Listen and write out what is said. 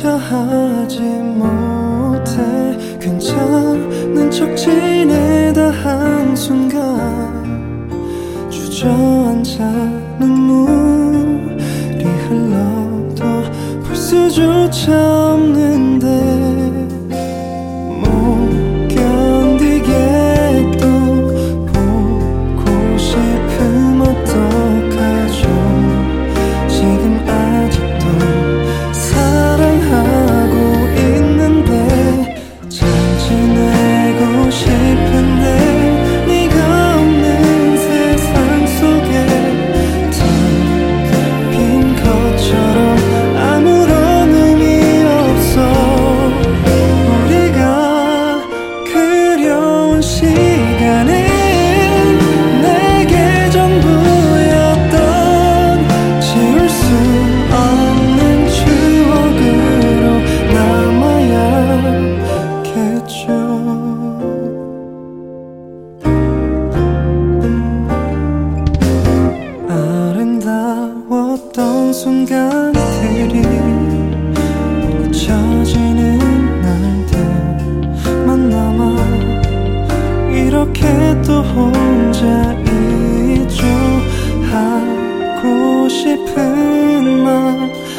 조차 하지 못해 괜찮은 척 지내다 한순간 주저앉아 눈물이 흘러도 볼 수조차 없는데 못 견디겠도 보고 싶음 어떡하죠. 지금 아직도 사랑하고 있는데 잘 지내고 싶은데 네가 없는 세상 속에 텅 빈 것처럼 아무런 의미 없어. 우리가 그려온 시간이 내게 전부였던 지울 수 없는 추억으로 남아야겠죠. 아름다웠던 순간들이 잊혀지는 날들만 남아 이렇게 또 혼자 있죠. 하고 싶은 말